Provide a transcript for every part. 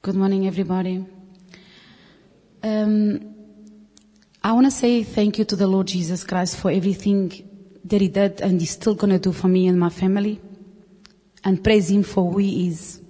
Good morning, everybody. I want to say thank you to the Lord Jesus Christ for everything that He did and He's still going to do for me and my family, and praise Him for who He is.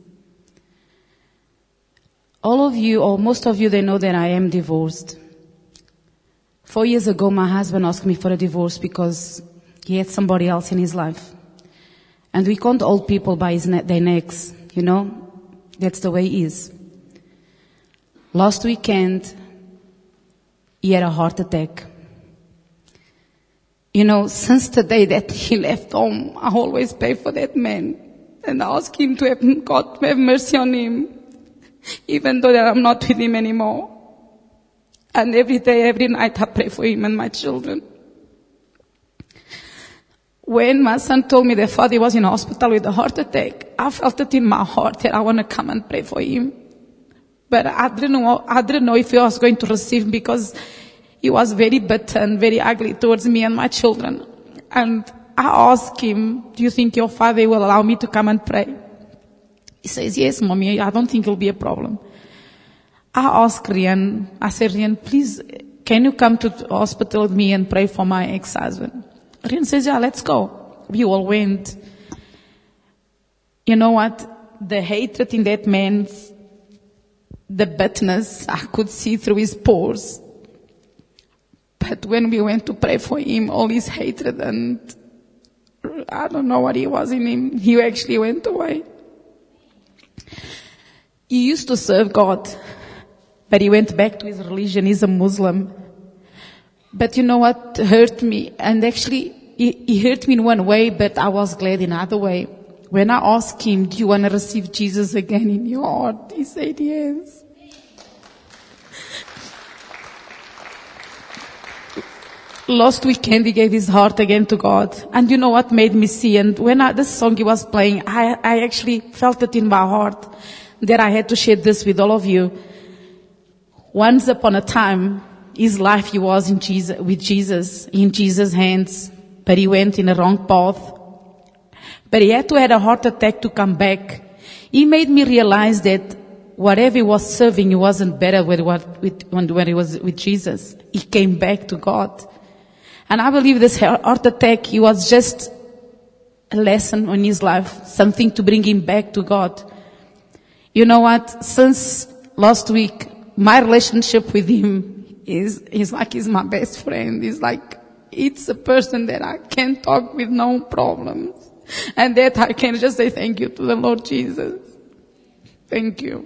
All of you, or most of you, they know that I am divorced. 4 years ago, my husband asked me for a divorce because he had somebody else in his life. And we can't hold people by their necks, you know. That's the way it is. Last weekend, he had a heart attack. You know, since the day that he left home, I always pray for that man. And I ask him to have God to have mercy on him, even though that I'm not with him anymore. And every day, every night, I pray for him and my children. When my son told me that father was in hospital with a heart attack, I felt it in my heart that I want to come and pray for him. But I didn't know if he was going to receive, because he was very bitter and very ugly towards me and my children. And I asked him, do you think your father will allow me to come and pray? He says, yes, mommy, I don't think it'll be a problem. I asked Rian, I said, Rian, please, can you come to the hospital with me and pray for my ex-husband? Rian says, yeah, let's go. We all went. You know what? The hatred in that man's, the bitterness, I could see through his pores. But when we went to pray for him, all his hatred and I don't know what he was in him, he actually went away. He used to serve God, but he went back to his religion. He's a Muslim. But you know what hurt me? And actually, he hurt me in one way, but I was glad in another way. When I asked him, do you want to receive Jesus again in your heart? He said yes. Last weekend, he gave his heart again to God. And you know what made me see? And when this song he was playing, I actually felt it in my heart that I had to share this with all of you. Once upon a time, his life, he was in Jesus' hands, but he went in a wrong path. But he had to have a heart attack to come back. He made me realize that whatever he was serving, he wasn't better when he was with Jesus. He came back to God. And I believe this heart attack, he was just a lesson in his life, something to bring him back to God. You know what? Since last week, my relationship with him he's like he's my best friend. It's a person that I can talk with no problems. And that I can just say thank you to the Lord Jesus. Thank you.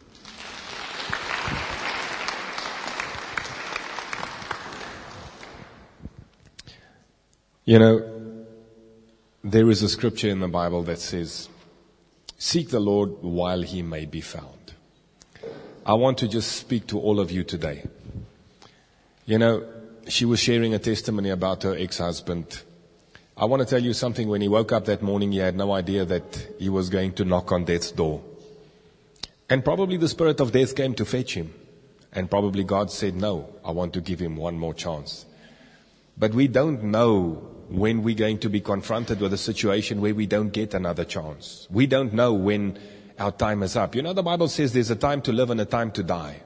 You know, there is a scripture in the Bible that says, seek the Lord while He may be found. I want to just speak to all of you today. You know, she was sharing a testimony about her ex-husband. I want to tell you something. When he woke up that morning, he had no idea that he was going to knock on death's door. And probably the spirit of death came to fetch him. And probably God said, no, I want to give him one more chance. But we don't know when we're going to be confronted with a situation where we don't get another chance. We don't know when our time is up. You know, the Bible says there's a time to live and a time to die.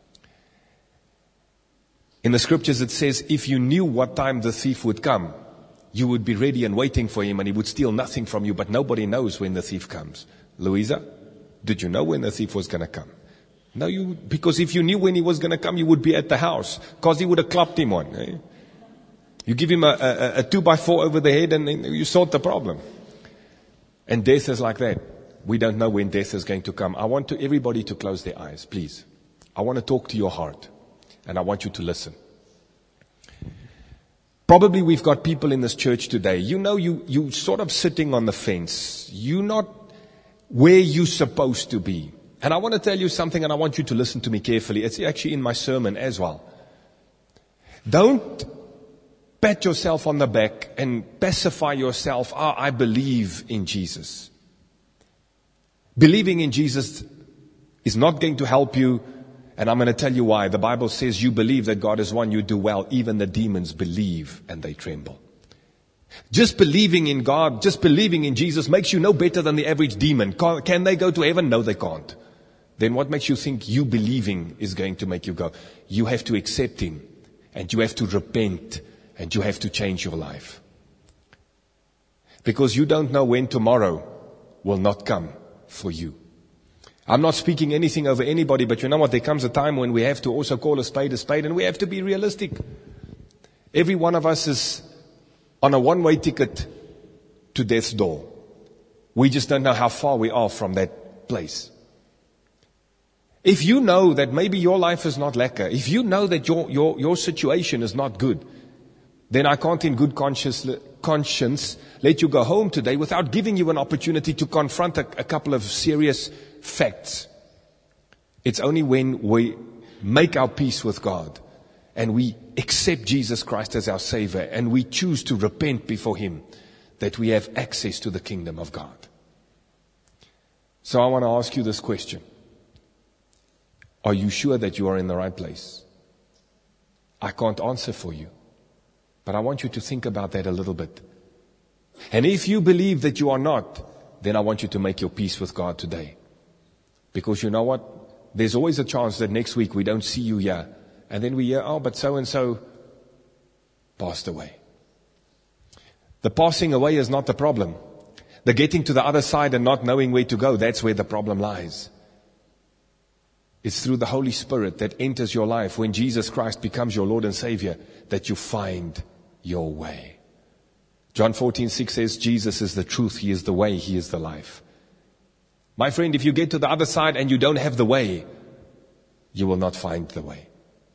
In the scriptures it says, if you knew what time the thief would come, you would be ready and waiting for him and he would steal nothing from you, but nobody knows when the thief comes. Louisa, did you know when the thief was going to come? No, because if you knew when he was going to come, you would be at the house, because he would have clapped him on. Eh? You give him a 2x4 over the head and you solve the problem. And death is like that. We don't know when death is going to come. I want everybody to close their eyes, please. I want to talk to your heart and I want you to listen. Probably we've got people in this church today. You know, you sort of sitting on the fence. You're not where you're supposed to be. And I want to tell you something and I want you to listen to me carefully. It's actually in my sermon as well. Don't pat yourself on the back and pacify yourself. I believe in Jesus. Believing in Jesus is not going to help you. And I'm going to tell you why. The Bible says you believe that God is one, you do well. Even the demons believe and they tremble. Just believing in God, just believing in Jesus makes you no better than the average demon. Can they go to heaven? No, they can't. then what makes you think you believing is going to make you go? You have to accept Him, and you have to repent, and you have to change your life. Because you don't know when tomorrow will not come for you. I'm not speaking anything over anybody, but you know what? There comes a time when we have to also call a spade, and we have to be realistic. Every one of us is on a one-way ticket to death's door. We just don't know how far we are from that place. If you know that maybe your life is not lekker, if you know that your situation is not good, then I can't in good conscience let you go home today without giving you an opportunity to confront a couple of serious facts. It's only when we make our peace with God and we accept Jesus Christ as our Savior and we choose to repent before Him that we have access to the kingdom of God. So I want to ask you this question. Are you sure that you are in the right place? I can't answer for you, but I want you to think about that a little bit. And if you believe that you are not, then I want you to make your peace with God today. Because you know what? There's always a chance that next week we don't see you here. And then we hear, oh, but so-and-so passed away. The passing away is not the problem. The getting to the other side and not knowing where to go, that's where the problem lies. It's through the Holy Spirit that enters your life when Jesus Christ becomes your Lord and Savior that you find your way. John 14:6 says, Jesus is the truth, He is the way, He is the life. My friend, if you get to the other side and you don't have the way, you will not find the way.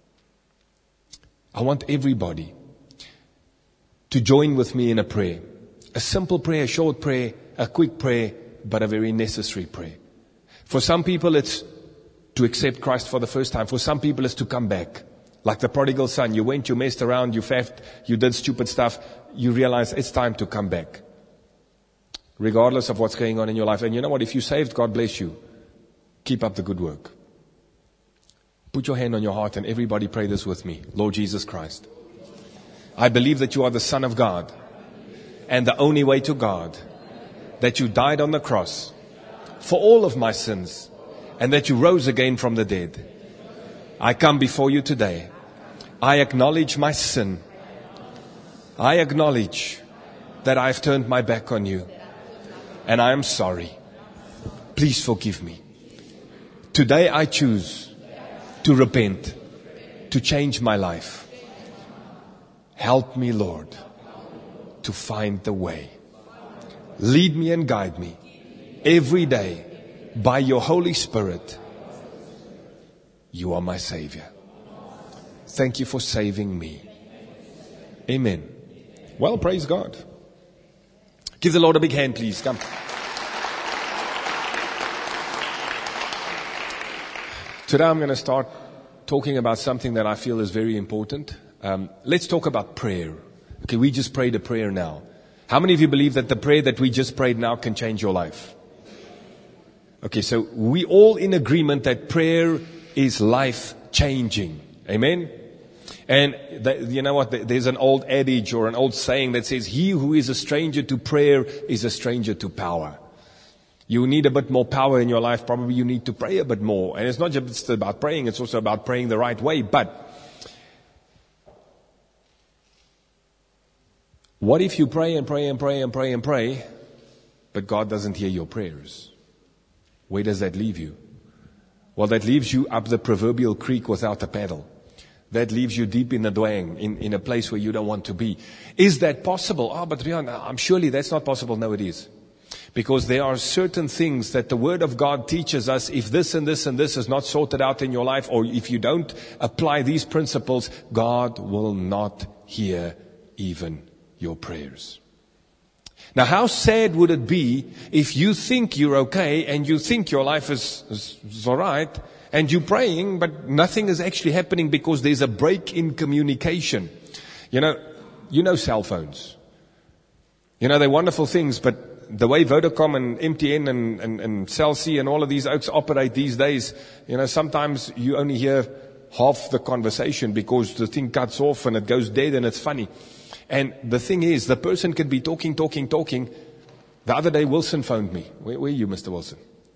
I want everybody to join with me in a prayer. A simple prayer, a short prayer, a quick prayer, but a very necessary prayer. For some people it's to accept Christ for the first time. For some people it's to come back. Like the prodigal son, you went, you messed around, you faffed, you did stupid stuff. You realize it's time to come back. Regardless of what's going on in your life. And you know what? If you saved, God bless you. Keep up the good work. Put your hand on your heart and everybody pray this with me. Lord Jesus Christ, I believe that you are the Son of God and the only way to God. That you died on the cross for all of my sins and that you rose again from the dead. I come before you today. I acknowledge my sin. I acknowledge that I've turned my back on you. And I am sorry. Please forgive me. Today I choose to repent, to change my life. Help me, Lord, to find the way. Lead me and guide me every day by your Holy Spirit. You are my Savior. Thank you for saving me. Amen. Well, praise God. Give the Lord a big hand, please. Come. Today I'm going to start talking about something that I feel is very important. Let's talk about prayer. Okay, we just prayed a prayer now. How many of you believe that the prayer that we just prayed now can change your life? Okay, so we all in agreement that prayer is life-changing. Amen? And you know what? There's an old adage or an old saying that says, he who is a stranger to prayer is a stranger to power. You need a bit more power in your life. Probably you need to pray a bit more. And it's not just about praying. It's also about praying the right way. But what if you pray and pray and pray and pray and pray, but God doesn't hear your prayers? Where does that leave you? Well, that leaves you up the proverbial creek without a paddle. That leaves you deep in the dwang, in a place where you don't want to be. Is that possible? Oh, but Rian, I'm surely that's not possible. No, it is. Because there are certain things that the Word of God teaches us. If this and this and this is not sorted out in your life, or if you don't apply these principles, God will not hear even your prayers. Now, how sad would it be if you think you're okay and you think your life is all right, and you're praying, but nothing is actually happening because there's a break in communication. You know cell phones. You know, they're wonderful things, but the way Vodacom and MTN and Cell C and all of these oaks operate these days, you know, sometimes you only hear half the conversation because the thing cuts off and it goes dead and it's funny. And the thing is, the person could be talking. The other day, Wilson phoned me. Where are you, Mr. Wilson?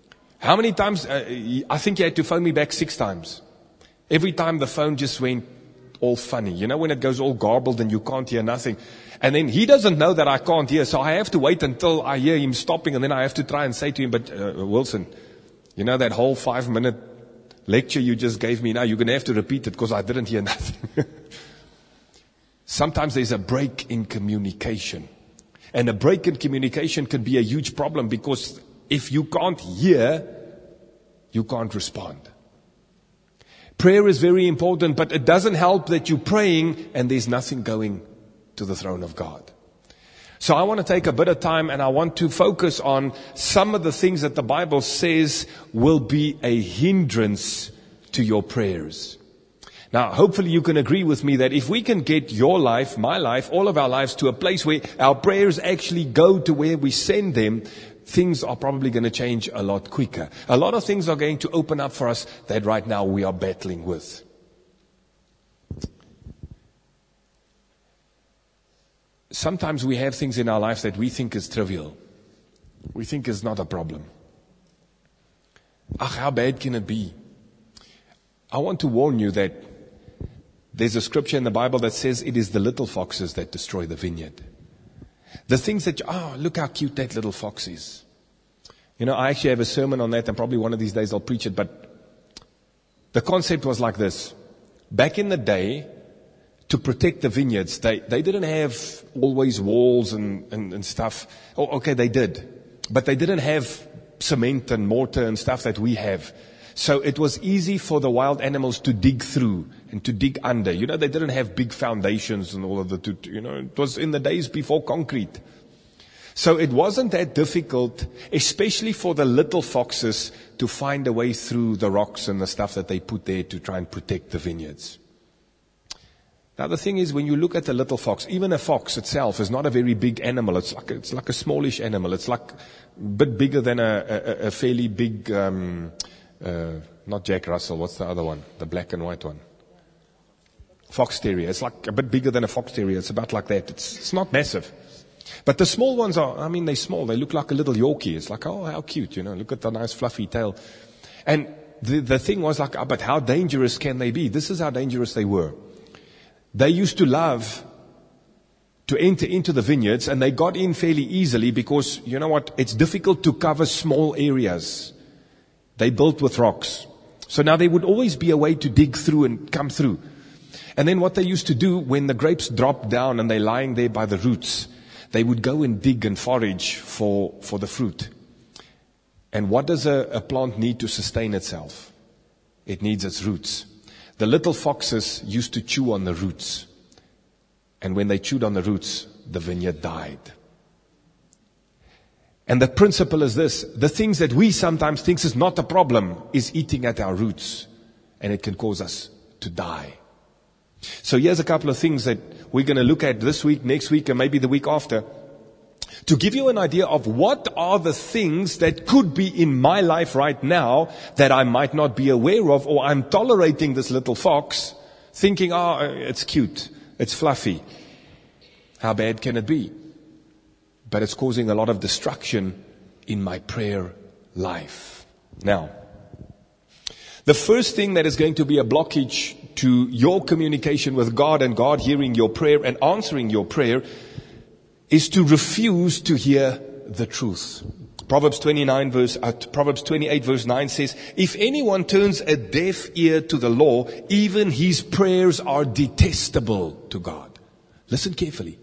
How many times, I think he had to phone me back 6 times. Every time the phone just went all funny. You know, when it goes all garbled and you can't hear nothing. And then he doesn't know that I can't hear, so I have to wait until I hear him stopping, and then I have to try and say to him, but Wilson, you know that whole 5-minute lecture you just gave me, now you're going to have to repeat it because I didn't hear nothing. Sometimes there's a break in communication. And a break in communication can be a huge problem because if you can't hear, you can't respond. Prayer is very important, but it doesn't help that you're praying and there's nothing going to the throne of God. So I want to take a bit of time and I want to focus on some of the things that the Bible says will be a hindrance to your prayers. Now, hopefully you can agree with me that if we can get your life, my life, all of our lives to a place where our prayers actually go to where we send them, things are probably going to change a lot quicker. A lot of things are going to open up for us that right now we are battling with. Sometimes we have things in our lives that we think is trivial. We think is not a problem. How bad can it be? I want to warn you that there's a scripture in the Bible that says it is the little foxes that destroy the vineyard. The things that, look how cute that little fox is. You know, I actually have a sermon on that and probably one of these days I'll preach it, but the concept was like this. Back in the day, to protect the vineyards, they didn't have always walls and stuff. Oh, okay, they did. But they didn't have cement and mortar and stuff that we have. So it was easy for the wild animals to dig through and to dig under. You know, they didn't have big foundations and all of it was in the days before concrete. So it wasn't that difficult, especially for the little foxes, to find a way through the rocks and the stuff that they put there to try and protect the vineyards. Now the thing is, when you look at the little fox, even a fox itself is not a very big animal. It's like a smallish animal. It's like a bit bigger than a fairly big, not Jack Russell, what's the other one? The black and white one. Fox terrier. It's like a bit bigger than a fox terrier. It's about like that. It's not massive. But the small ones they're small. They look like a little Yorkie. It's like, how cute, look at the nice fluffy tail. And the thing was like, but how dangerous can they be? This is how dangerous they were. They used to love to enter into the vineyards, and they got in fairly easily because, you know what, it's difficult to cover small areas. They built with rocks. So now there would always be a way to dig through and come through. And then what they used to do when the grapes dropped down and they're lying there by the roots, they would go and dig and forage for the fruit. And what does a plant need to sustain itself? It needs its roots. The little foxes used to chew on the roots. And when they chewed on the roots, the vineyard died. And the principle is this. The things that we sometimes think is not a problem is eating at our roots. And it can cause us to die. So here's a couple of things that we're going to look at this week, next week, and maybe the week after, to give you an idea of what are the things that could be in my life right now that I might not be aware of, or I'm tolerating this little fox, thinking, it's cute, it's fluffy. How bad can it be? But it's causing a lot of destruction in my prayer life. Now, the first thing that is going to be a blockage to your communication with God and God hearing your prayer and answering your prayer is to refuse to hear the truth. Proverbs 28 verse 9 says, if anyone turns a deaf ear to the law, even his prayers are detestable to God. Listen carefully.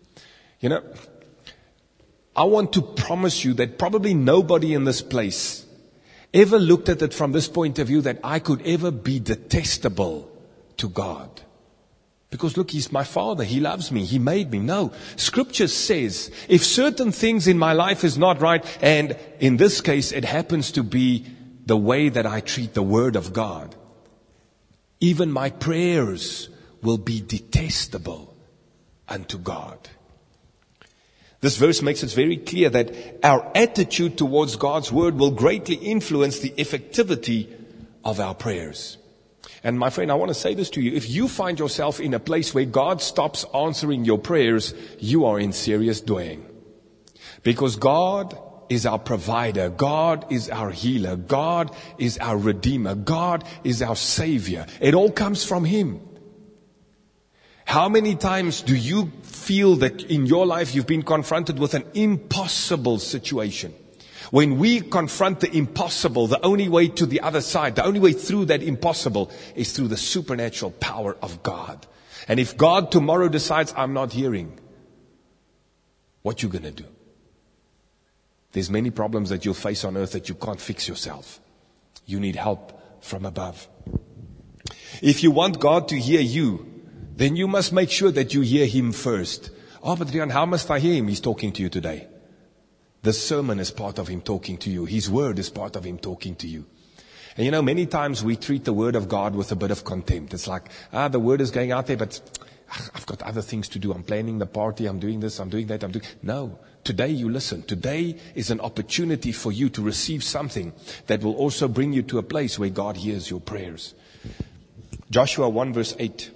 I want to promise you that probably nobody in this place ever looked at it from this point of view that I could ever be detestable to God. Because look, He's my Father. He loves me. He made me. No. Scripture says, if certain things in my life is not right, and in this case it happens to be the way that I treat the Word of God, even my prayers will be detestable unto God. This verse makes it very clear that our attitude towards God's Word will greatly influence the effectivity of our prayers. And my friend, I want to say this to you. If you find yourself in a place where God stops answering your prayers, you are in serious doing. Because God is our provider. God is our healer. God is our redeemer. God is our savior. It all comes from Him. How many times do you feel that in your life you've been confronted with an impossible situation? When we confront the impossible, the only way to the other side, the only way through that impossible is through the supernatural power of God. And if God tomorrow decides, I'm not hearing, what you gonna do? There's many problems that you'll face on earth that you can't fix yourself. You need help from above. If you want God to hear you, then you must make sure that you hear Him first. Oh, but Rian, how must I hear Him? He's talking to you today. The sermon is part of Him talking to you. His word is part of Him talking to you. And you know, many times we treat the word of God with a bit of contempt. It's like, the word is going out there, but I've got other things to do. I'm planning the party. I'm doing this. I'm doing that. No. Today you listen. Today is an opportunity for you to receive something that will also bring you to a place where God hears your prayers. Joshua 1 verse 8.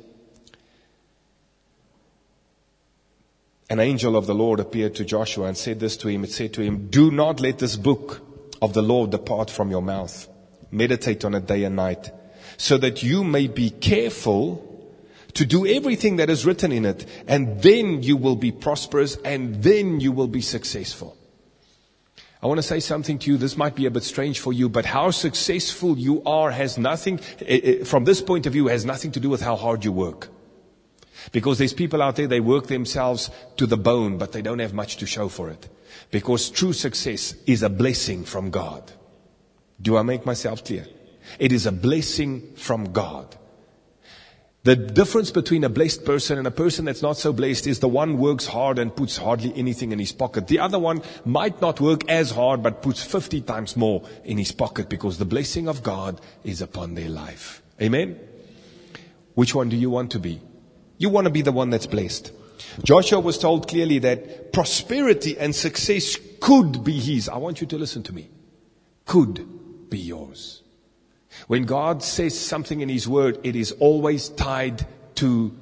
An angel of the Lord appeared to Joshua and said this to him. It said to him, do not let this book of the law depart from your mouth. Meditate on it day and night, so that you may be careful to do everything that is written in it, and then you will be prosperous, and then you will be successful. I want to say something to you. This might be a bit strange for you, but how successful you are has nothing, from this point of view, has nothing to do with how hard you work. Because there's people out there, they work themselves to the bone, but they don't have much to show for it. Because true success is a blessing from God. Do I make myself clear? It is a blessing from God. The difference between a blessed person and a person that's not so blessed is the one works hard and puts hardly anything in his pocket. The other one might not work as hard but puts 50 times more in his pocket because the blessing of God is upon their life. Amen? Which one do you want to be? You want to be the one that's blessed. Joshua was told clearly that prosperity and success could be his. I want you to listen to me. Could be yours. When God says something in His Word, it is always tied to,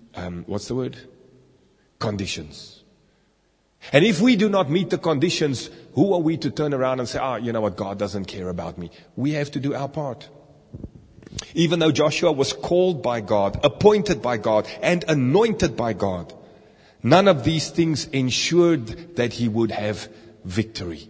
conditions. And if we do not meet the conditions, who are we to turn around and say, you know what, God doesn't care about me? We have to do our part. Even though Joshua was called by God, appointed by God, and anointed by God, none of these things ensured that he would have victory.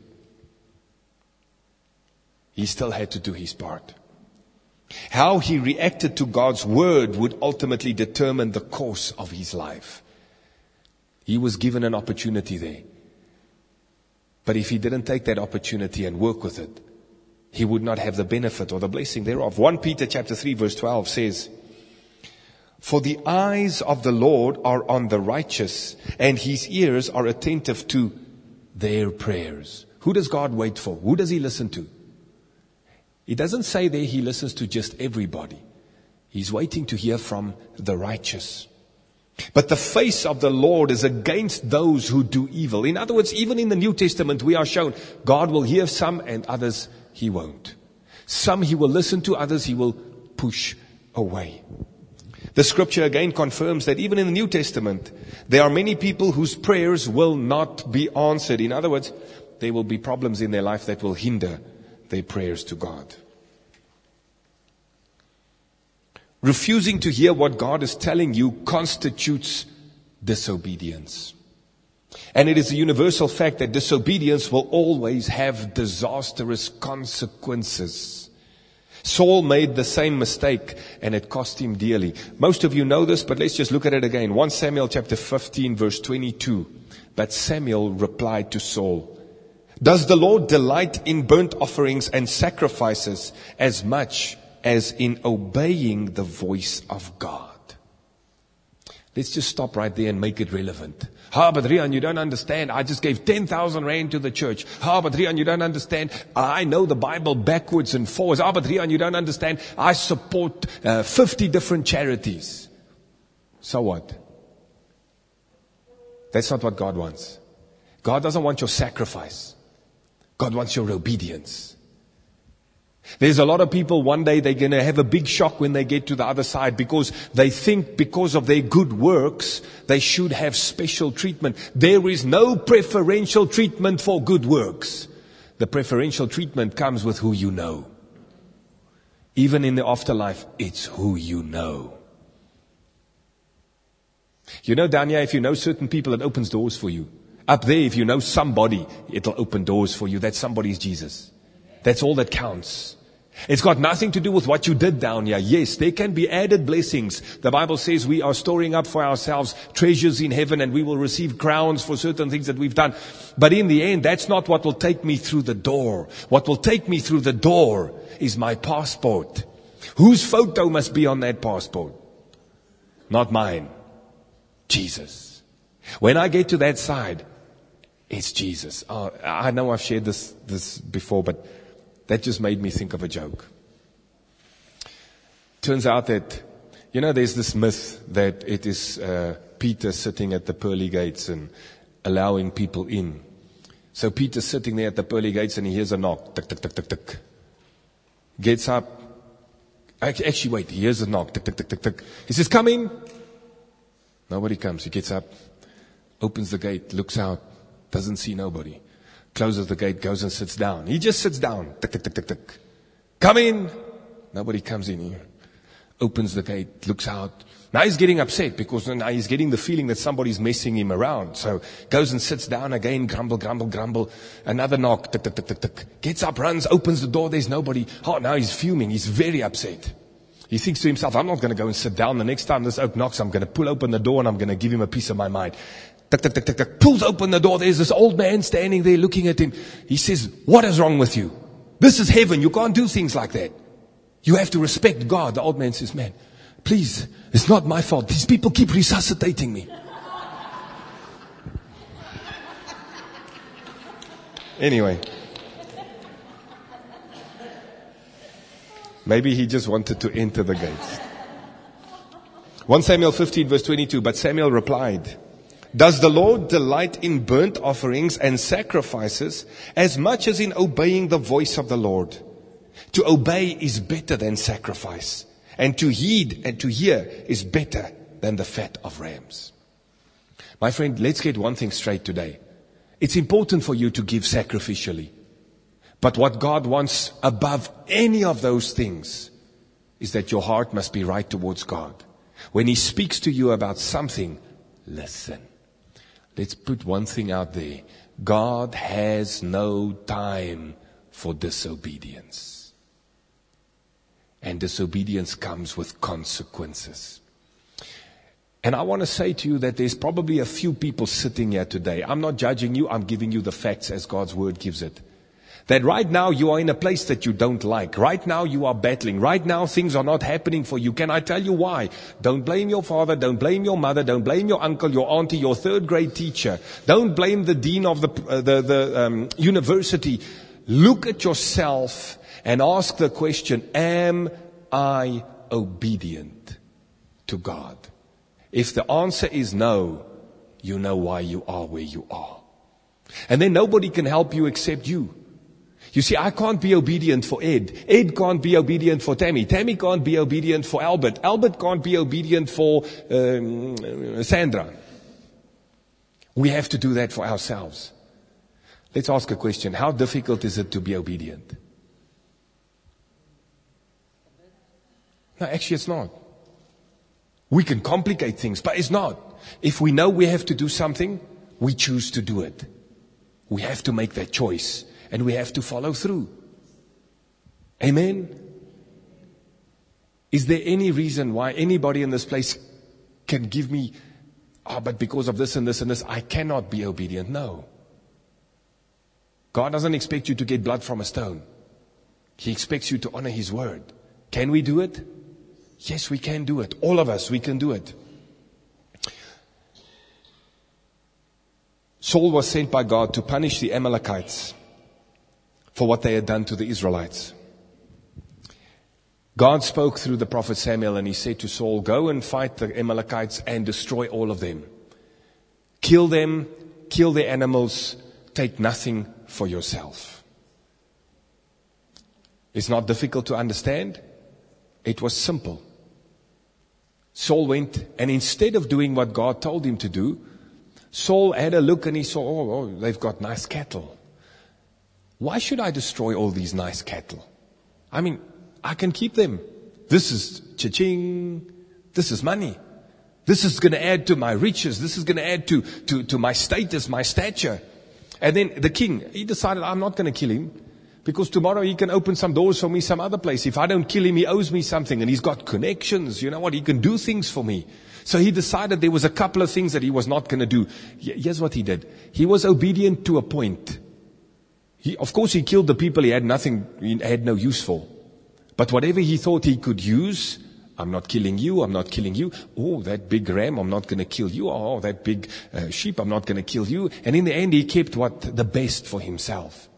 He still had to do his part. How he reacted to God's word would ultimately determine the course of his life. He was given an opportunity there. But if he didn't take that opportunity and work with it, he would not have the benefit or the blessing thereof. 1 Peter chapter 3 verse 12 says, for the eyes of the Lord are on the righteous, and His ears are attentive to their prayers. Who does God wait for? Who does He listen to? He doesn't say there He listens to just everybody. He's waiting to hear from the righteous. But the face of the Lord is against those who do evil. In other words, even in the New Testament, we are shown God will hear some and others He won't. Some He will listen to, others He will push away. The scripture again confirms that even in the New Testament, there are many people whose prayers will not be answered. In other words, there will be problems in their life that will hinder their prayers to God. Refusing to hear what God is telling you constitutes disobedience. And it is a universal fact that disobedience will always have disastrous consequences. Saul made the same mistake and it cost him dearly. Most of you know this, but let's just look at it again. 1 Samuel chapter 15 verse 22. But Samuel replied to Saul, does the Lord delight in burnt offerings and sacrifices as much as in obeying the voice of God? Let's just stop right there and make it relevant. But Rian, you don't understand. I just gave 10,000 rand to the church. But Rian, you don't understand. I know the Bible backwards and forwards. But Rian, you don't understand. I support 50 different charities. So what? That's not what God wants. God doesn't want your sacrifice. God wants your obedience. There's a lot of people, one day they're going to have a big shock when they get to the other side because they think because of their good works, they should have special treatment. There is no preferential treatment for good works. The preferential treatment comes with who you know. Even in the afterlife, it's who you know. You know, down here, if you know certain people, it opens doors for you. Up there, if you know somebody, it'll open doors for you. That somebody is Jesus. That's all that counts. It's got nothing to do with what you did down here. Yes, there can be added blessings. The Bible says we are storing up for ourselves treasures in heaven and we will receive crowns for certain things that we've done. But in the end, that's not what will take me through the door. What will take me through the door is my passport. Whose photo must be on that passport? Not mine. Jesus. When I get to that side, it's Jesus. Oh, I know I've shared this before, but that just made me think of a joke. Turns out that, there's this myth that it is Peter sitting at the pearly gates and allowing people in. So Peter's sitting there at the pearly gates and he hears a knock. Tick, tick, tick, tick, tick. Gets up. Actually, wait, he hears a knock. Tick, tick, tick, tick, tick. He says, come in. Nobody comes. He gets up, opens the gate, looks out, doesn't see nobody. Closes the gate, goes and sits down. He just sits down. Tick, tick, tick, tick, tick. Come in. Nobody comes in. He opens the gate, looks out. Now he's getting upset because now he's getting the feeling that somebody's messing him around. So goes and sits down again, grumble, grumble, grumble. Another knock. Tick, tick, tick, tick, tick. Gets up, runs, opens the door. There's nobody. Oh, now he's fuming. He's very upset. He thinks to himself, I'm not going to go and sit down. The next time this oak knocks, I'm going to pull open the door and I'm going to give him a piece of my mind. Tick, tick, tick, tick, tick. Pulls open the door. There's this old man standing there looking at him. He says, what is wrong with you? This is heaven. You can't do things like that. You have to respect God. The old man says, man, please, it's not my fault. These people keep resuscitating me. Anyway. Maybe he just wanted to enter the gates. 1 Samuel 15 verse 22, but Samuel replied, does the Lord delight in burnt offerings and sacrifices as much as in obeying the voice of the Lord? To obey is better than sacrifice, and to heed and to hear is better than the fat of rams. My friend, let's get one thing straight today. It's important for you to give sacrificially. But what God wants above any of those things is that your heart must be right towards God. When He speaks to you about something, listen. Let's put one thing out there. God has no time for disobedience. And disobedience comes with consequences. And I want to say to you that there's probably a few people sitting here today. I'm not judging you. I'm giving you the facts as God's Word gives it. That right now you are in a place that you don't like. Right now you are battling. Right now things are not happening for you. Can I tell you why? Don't blame your father. Don't blame your mother. Don't blame your uncle, your auntie, your third grade teacher. Don't blame the dean of the university. Look at yourself and ask the question, am I obedient to God? If the answer is no, you know why you are where you are. And then nobody can help you except you. You see, I can't be obedient for Ed. Ed can't be obedient for Tammy. Tammy can't be obedient for Albert. Albert can't be obedient for Sandra. We have to do that for ourselves. Let's ask a question. How difficult is it to be obedient? No, actually it's not. We can complicate things, but it's not. If we know we have to do something, we choose to do it. We have to make that choice. And we have to follow through. Amen? Is there any reason why anybody in this place can give me, but because of this and this and this, I cannot be obedient? No. God doesn't expect you to get blood from a stone. He expects you to honor His word. Can we do it? Yes, we can do it. All of us, we can do it. Saul was sent by God to punish the Amalekites for what they had done to the Israelites. God spoke through the prophet Samuel and He said to Saul, go and fight the Amalekites and destroy all of them. Kill them, kill their animals, take nothing for yourself. It's not difficult to understand. It was simple. Saul went, and instead of doing what God told him to do, Saul had a look and he saw, oh, they've got nice cattle. Why should I destroy all these nice cattle? I mean, I can keep them. This is cha-ching. This is money. This is going to add to my riches. This is going to add to my status, my stature. And then the king, he decided, I'm not going to kill him, because tomorrow he can open some doors for me some other place. If I don't kill him, he owes me something, and he's got connections. You know what? He can do things for me. So he decided there was a couple of things that he was not going to do. Here's what he did. He was obedient to a point. Of course, he killed the people he had no use for. But whatever he thought he could use, I'm not killing you, I'm not killing you. Oh, that big ram, I'm not going to kill you. Oh, that big sheep, I'm not going to kill you. And in the end, he kept the best for himself.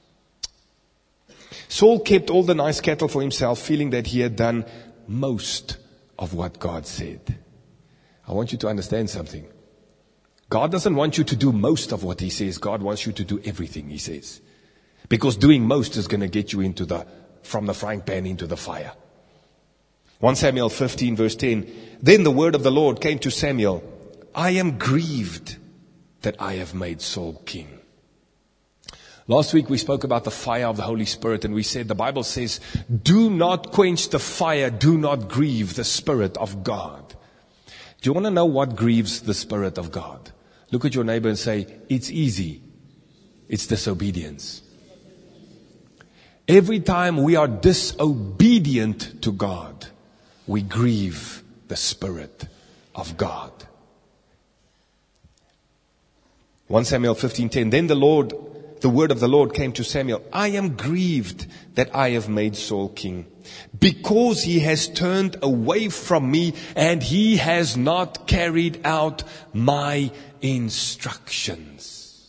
Saul kept all the nice cattle for himself, feeling that he had done most of what God said. I want you to understand something. God doesn't want you to do most of what He says. God wants you to do everything He says. Because doing most is going to get you from the frying pan into the fire. 1 Samuel 15 verse 10. Then the word of the Lord came to Samuel. I am grieved that I have made Saul king. Last week we spoke about the fire of the Holy Spirit, and we said the Bible says, do not quench the fire, do not grieve the Spirit of God. Do you want to know what grieves the Spirit of God? Look at your neighbor and say, it's easy. It's disobedience. Every time we are disobedient to God, we grieve the Spirit of God. 1 Samuel 15:10. Then the word of the Lord came to Samuel. I am grieved that I have made Saul king, because he has turned away from me and he has not carried out my instructions.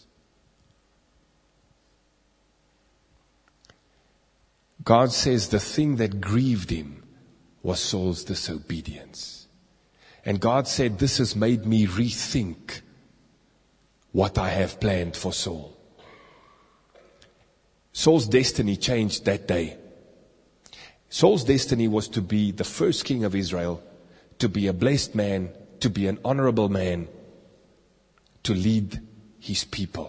God says the thing that grieved him was Saul's disobedience. And God said, this has made me rethink what I have planned for Saul. Saul's destiny changed that day. Saul's destiny was to be the first king of Israel, to be a blessed man, to be an honorable man, to lead his people.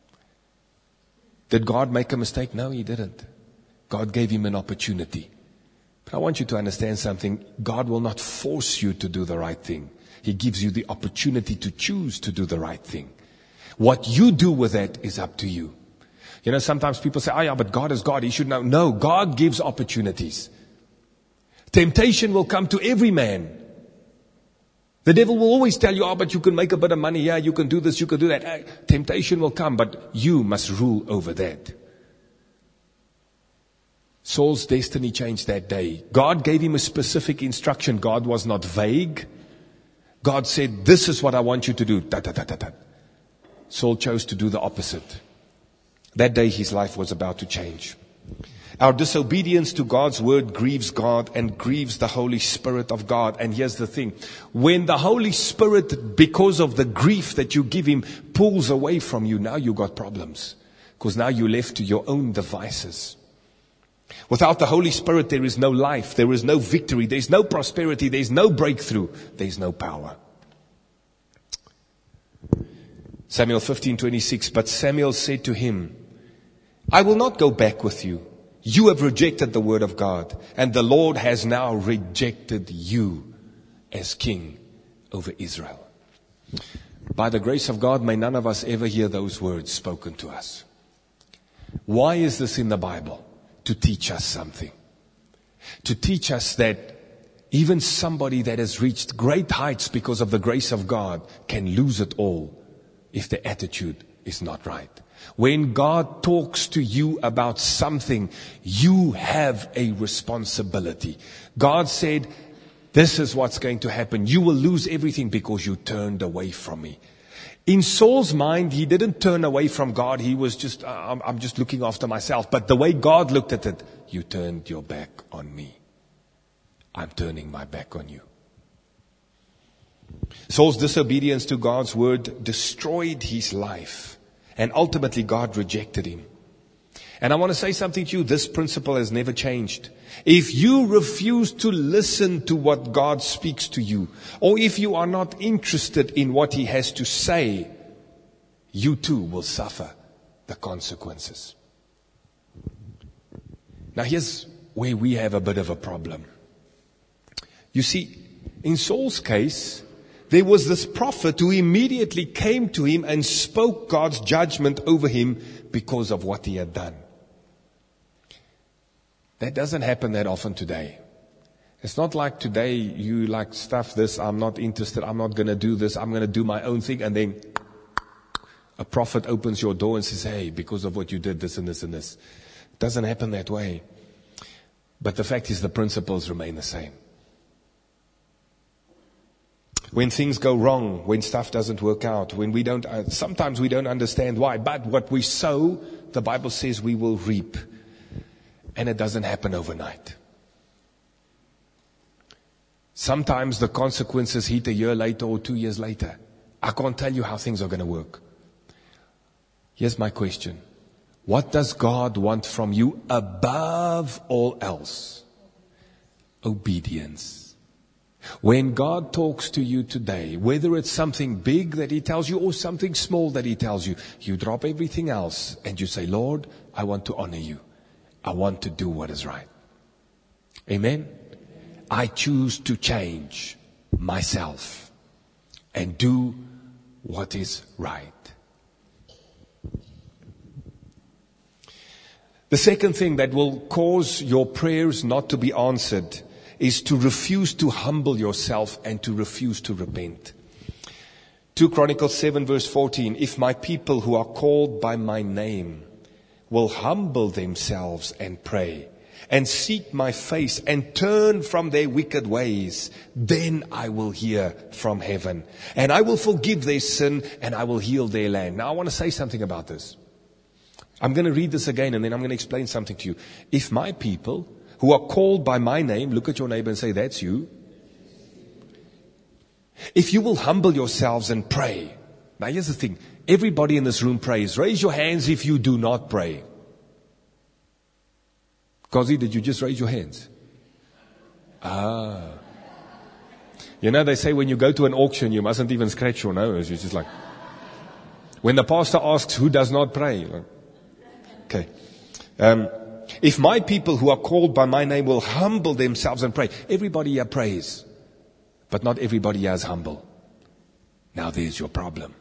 Did God make a mistake? No, He didn't. God gave him an opportunity. But I want you to understand something. God will not force you to do the right thing. He gives you the opportunity to choose to do the right thing. What you do with that is up to you. You know, sometimes people say, oh yeah, but God is God, He should know. No, God gives opportunities. Temptation will come to every man. The devil will always tell you, oh, but you can make a bit of money. Yeah, you can do this, you can do that. Temptation will come, but you must rule over that. Saul's destiny changed that day. God gave him a specific instruction. God was not vague. God said, this is what I want you to do. Saul chose to do the opposite. That day his life was about to change. Our disobedience to God's word grieves God and grieves the Holy Spirit of God. And here's the thing. When the Holy Spirit, because of the grief that you give Him, pulls away from you, now you got problems. Because now you're left to your own devices. Without the Holy Spirit, there is no life, there is no victory, there's no prosperity, there's no breakthrough, there's no power. Samuel 15:26. But Samuel said to him, I will not go back with you. You have rejected the word of God, and the Lord has now rejected you as king over Israel. By the grace of God, may none of us ever hear those words spoken to us. Why is this in the Bible? To teach us something. To teach us that even somebody that has reached great heights because of the grace of God can lose it all if the attitude is not right. When God talks to you about something, you have a responsibility. God said, this is what's going to happen. You will lose everything because you turned away from me. In Saul's mind, he didn't turn away from God. He was just, I'm just looking after myself. But the way God looked at it, you turned your back on me. I'm turning my back on you. Saul's disobedience to God's word destroyed his life. And ultimately, God rejected him. And I want to say something to you. This principle has never changed. If you refuse to listen to what God speaks to you, or if you are not interested in what He has to say, you too will suffer the consequences. Now here's where we have a bit of a problem. You see, in Saul's case, there was this prophet who immediately came to him and spoke God's judgment over him because of what he had done. That doesn't happen that often today. It's not like today you like stuff this, I'm not interested, I'm not going to do this, I'm going to do my own thing, and then a prophet opens your door and says, hey, because of what you did, this and this and this. It doesn't happen that way. But the fact is the principles remain the same. When things go wrong, when stuff doesn't work out, when we don't, sometimes we don't understand why, but what we sow, the Bible says we will reap. And it doesn't happen overnight. Sometimes the consequences hit a year later or 2 years later. I can't tell you how things are going to work. Here's my question. What does God want from you above all else? Obedience. When God talks to you today, whether it's something big that He tells you or something small that He tells you, you drop everything else and you say, Lord, I want to honor you. I want to do what is right. Amen? I choose to change myself and do what is right. The second thing that will cause your prayers not to be answered is to refuse to humble yourself and to refuse to repent. 2 Chronicles 7 verse 14, if my people who are called by my name will humble themselves and pray and seek my face and turn from their wicked ways, then I will hear from heaven and I will forgive their sin and I will heal their land. Now I want to say something about this. I'm going to read this again and then I'm going to explain something to you. If my people who are called by my name, look at your neighbor and say, that's you. If you will humble yourselves and pray. Now here's the thing. Everybody in this room prays. Raise your hands if you do not pray. Kazi, did you just raise your hands? You know, they say when you go to an auction, you mustn't even scratch your nose. You're just like, when the pastor asks who does not pray. Like, okay. If my people who are called by my name will humble themselves and pray. Everybody here prays. But not everybody here is humble. Now there's your problem.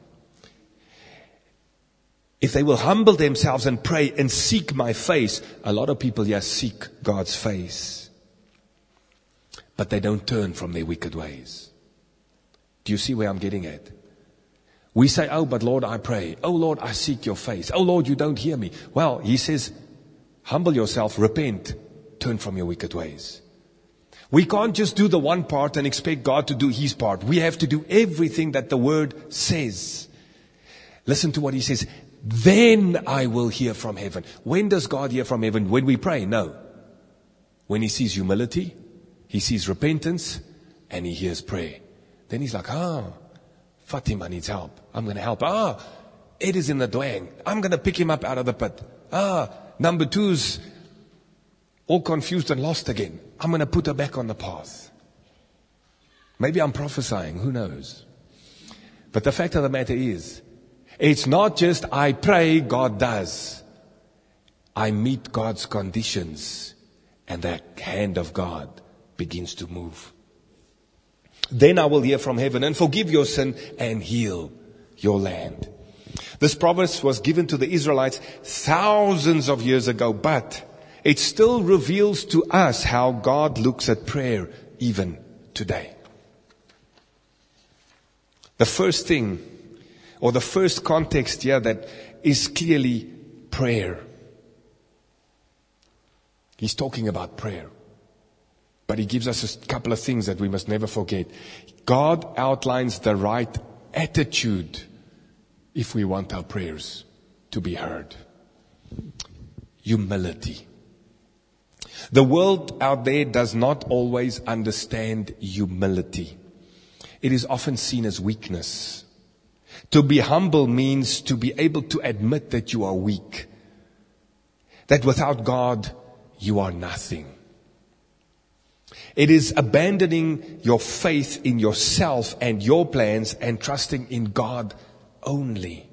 If they will humble themselves and pray and seek my face, a lot of people here seek God's face. But they don't turn from their wicked ways. Do you see where I'm getting at? We say, oh, but Lord, I pray. Oh, Lord, I seek your face. Oh, Lord, you don't hear me. Well, He says, humble yourself, repent, turn from your wicked ways. We can't just do the one part and expect God to do His part. We have to do everything that the Word says. Listen to what He says. Then I will hear from heaven. When does God hear from heaven? When we pray? No. When He sees humility, He sees repentance, and He hears prayer. Then He's like, Fatima needs help. I'm going to help. Ed is in the dwang. I'm going to pick him up out of the pit. Number 2's all confused and lost again. I'm going to put her back on the path. Maybe I'm prophesying. Who knows? But the fact of the matter is, it's not just I pray, God does. I meet God's conditions and the hand of God begins to move. Then I will hear from heaven and forgive your sin and heal your land. This promise was given to the Israelites thousands of years ago, but it still reveals to us how God looks at prayer even today. The first thing, or the first context here that is clearly prayer. He's talking about prayer. But He gives us a couple of things that we must never forget. God outlines the right attitude if we want our prayers to be heard. Humility. The world out there does not always understand humility. It is often seen as weakness. To be humble means to be able to admit that you are weak. that without God, you are nothing. It is abandoning your faith in yourself and your plans and trusting in God only.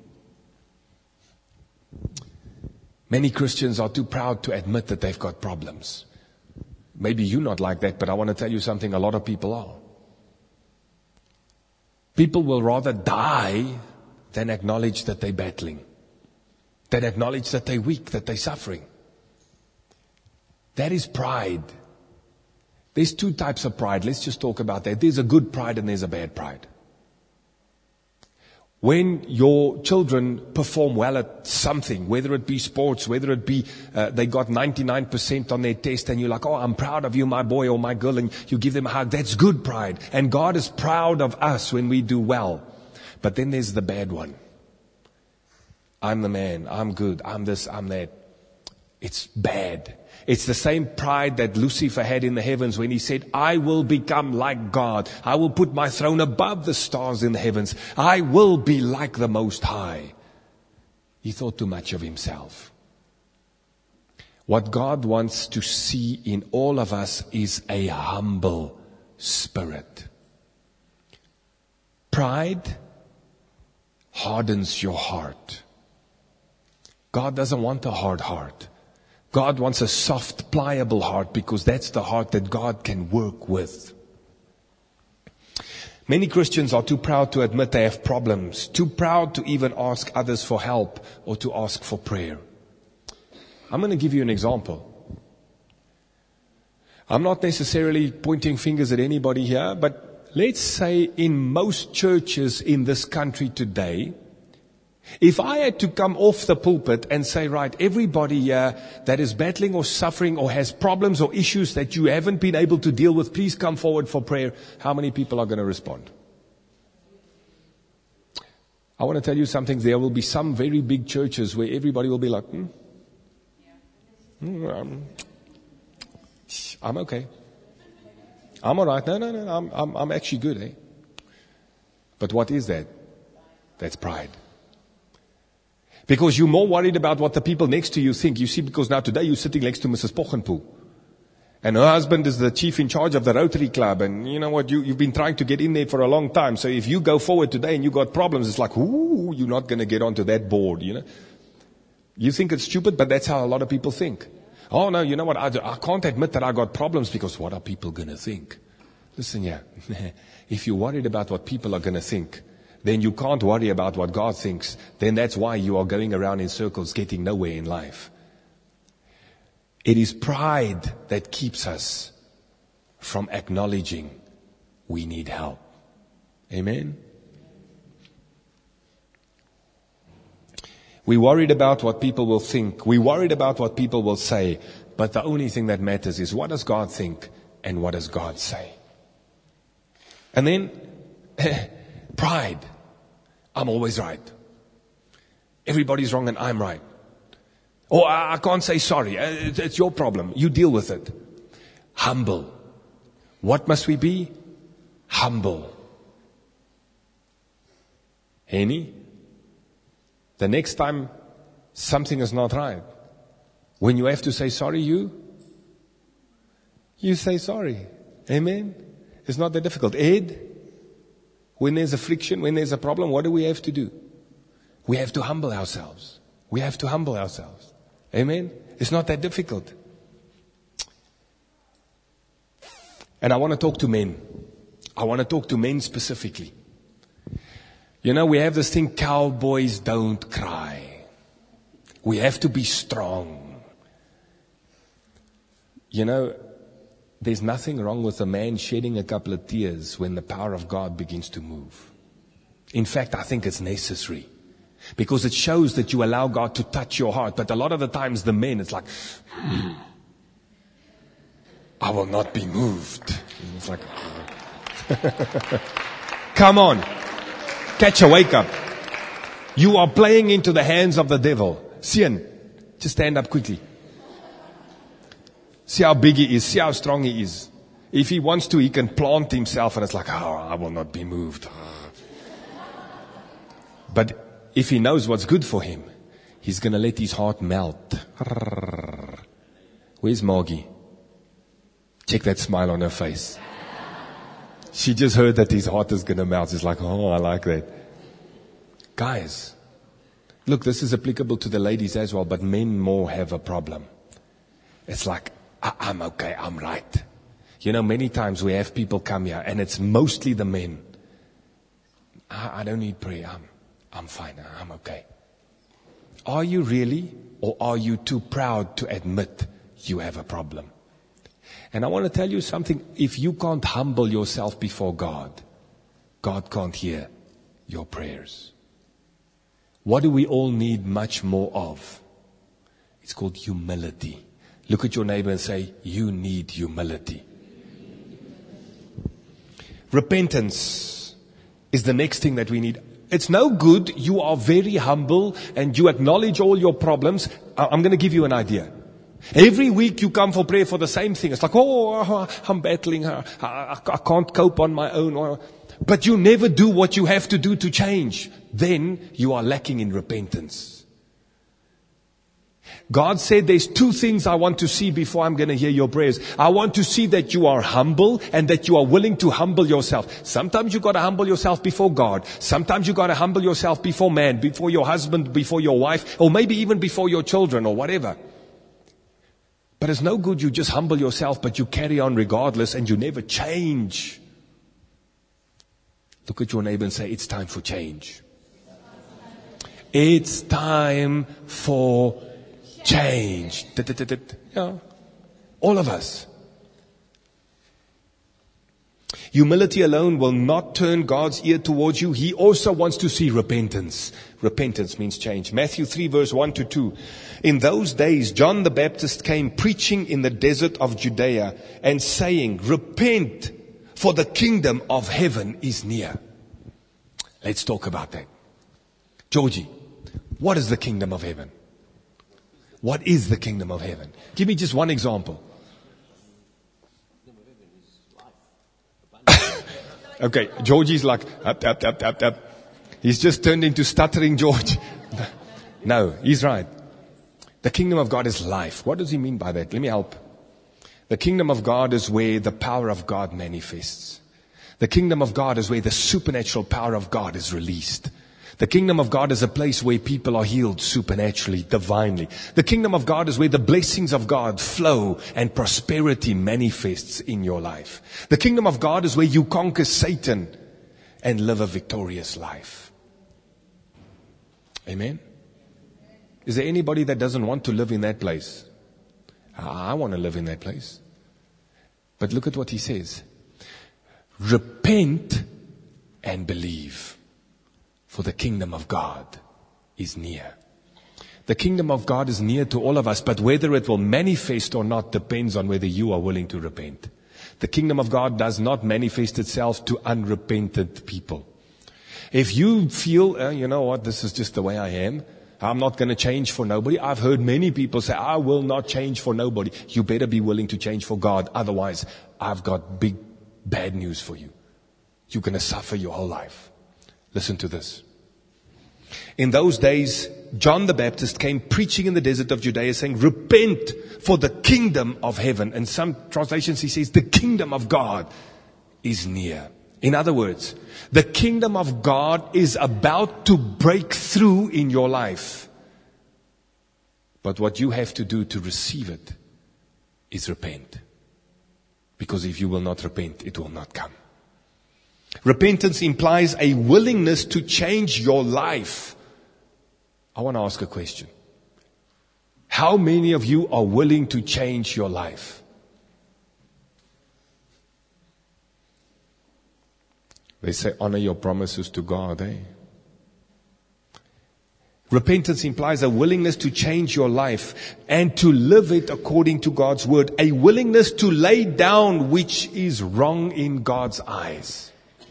Many Christians are too proud to admit that they've got problems. Maybe you're not like that, but I want to tell you something, a lot of people are. People will rather die than acknowledge that they're battling, than acknowledge that they're weak, that they're suffering. That is pride. There's two types of pride. Let's just talk about that. There's a good pride and there's a bad pride. When your children perform well at something, whether it be sports, whether it be they got 99% on their test and you're like, oh, I'm proud of you, my boy or my girl, and you give them a hug, that's good pride. And God is proud of us when we do well. But then there's the bad one. I'm the man, I'm good, I'm this, I'm that. It's bad. It's the same pride that Lucifer had in the heavens when he said, I will become like God. I will put my throne above the stars in the heavens. I will be like the Most High. He thought too much of himself. What God wants to see in all of us is a humble spirit. Pride hardens your heart. God doesn't want a hard heart. God wants a soft, pliable heart because that's the heart that God can work with. Many Christians are too proud to admit they have problems, too proud to even ask others for help or to ask for prayer. I'm going to give you an example. I'm not necessarily pointing fingers at anybody here, but let's say in most churches in this country today, if I had to come off the pulpit and say, right, everybody here that is battling or suffering or has problems or issues that you haven't been able to deal with, please come forward for prayer. How many people are going to respond? I want to tell you something. There will be some very big churches where everybody will be like, I'm okay. I'm all right. No, I'm actually good, eh? But what is that? That's pride. Because you're more worried about what the people next to you think. You see, because now today you're sitting next to Mrs. Pochenpoel. And her husband is the chief in charge of the Rotary Club. And you know what, you've been trying to get in there for a long time. So if you go forward today and you got problems, it's like, ooh, you're not going to get onto that board, you know. You think it's stupid, but that's how a lot of people think. Oh no, you know what, I can't admit that I got problems because what are people going to think? Listen here, if you're worried about what people are going to think, then you can't worry about what God thinks. Then that's why you are going around in circles getting nowhere in life. It is pride that keeps us from acknowledging we need help. Amen? We worried about what people will think. We worried about what people will say. But the only thing that matters is what does God think and what does God say? And then pride. I'm always right. Everybody's wrong and I'm right. Or I can't say sorry. It's your problem. You deal with it. Humble. What must we be? Humble. Henny? The next time something is not right, when you have to say sorry, you say sorry. Amen? It's not that difficult. Ed? When there's a friction, when there's a problem, what do we have to do? We have to humble ourselves. We have to humble ourselves. Amen? It's not that difficult. And I want to talk to men. I want to talk to men specifically. You know, we have this thing, cowboys don't cry. We have to be strong. You know, there's nothing wrong with a man shedding a couple of tears when the power of God begins to move. In fact, I think it's necessary. Because it shows that you allow God to touch your heart. But a lot of the times the men, it's like, I will not be moved. And it's like, come on. Catch a wake up. You are playing into the hands of the devil. Sian, just stand up quickly. See how big he is. See how strong he is. If he wants to, he can plant himself and it's like, oh, I will not be moved. But if he knows what's good for him, he's going to let his heart melt. Where's Margie? Check that smile on her face. She just heard that his heart is going to melt. She's like, oh, I like that. Guys, look, this is applicable to the ladies as well, but men more have a problem. It's like, I'm okay, I'm right. You know, many times we have people come here, and it's mostly the men. I don't need prayer. I'm fine. I'm okay. Are you really, or are you too proud to admit you have a problem? And I want to tell you something. If you can't humble yourself before God, God can't hear your prayers. What do we all need much more of? It's called humility. Look at your neighbor and say, you need humility. Repentance is the next thing that we need. It's no good. You are very humble and you acknowledge all your problems. I'm going to give you an idea. Every week you come for prayer for the same thing. It's like, oh, I'm battling. I can't cope on my own. But you never do what you have to do to change. Then you are lacking in repentance. God said there's two things I want to see before I'm going to hear your prayers. I want to see that you are humble and that you are willing to humble yourself. Sometimes you got to humble yourself before God. Sometimes you got to humble yourself before man, before your husband, before your wife, or maybe even before your children or whatever. But it's no good you just humble yourself, but you carry on regardless and you never change. Look at your neighbor and say, it's time for change. It's time for change. Yeah. All of us. Humility alone will not turn God's ear towards you. He also wants to see repentance. Repentance means change. Matthew 3 verse 1 to 2. In those days, John the Baptist came preaching in the desert of Judea and saying, repent, for the kingdom of heaven is near. Let's talk about that. Georgie, what is the kingdom of heaven? What is the kingdom of heaven? Give me just one example. Okay, Georgie's like, up. He's just turned into stuttering George. No, he's right. The kingdom of God is life. What does he mean by that? Let me help. The kingdom of God is where the power of God manifests. The kingdom of God is where the supernatural power of God is released. The kingdom of God is a place where people are healed supernaturally, divinely. The kingdom of God is where the blessings of God flow and prosperity manifests in your life. The kingdom of God is where you conquer Satan and live a victorious life. Amen? Is there anybody that doesn't want to live in that place? I want to live in that place. But look at what he says. Repent and believe. For the kingdom of God is near. The kingdom of God is near to all of us, but whether it will manifest or not depends on whether you are willing to repent. The kingdom of God does not manifest itself to unrepentant people. If you feel, you know what, this is just the way I am, I'm not going to change for nobody. I've heard many people say, I will not change for nobody. You better be willing to change for God. Otherwise, I've got bad news for you. You're going to suffer your whole life. Listen to this. In those days, John the Baptist came preaching in the desert of Judea saying, repent, for the kingdom of heaven. And some translations he says, the kingdom of God is near. In other words, the kingdom of God is about to break through in your life. But what you have to do to receive it is repent. Because if you will not repent, it will not come. Repentance implies a willingness to change your life. I want to ask a question. How many of you are willing to change your life? They say honor your promises to God, eh? Repentance implies a willingness to change your life and to live it according to God's word. A willingness to lay down which is wrong in God's eyes.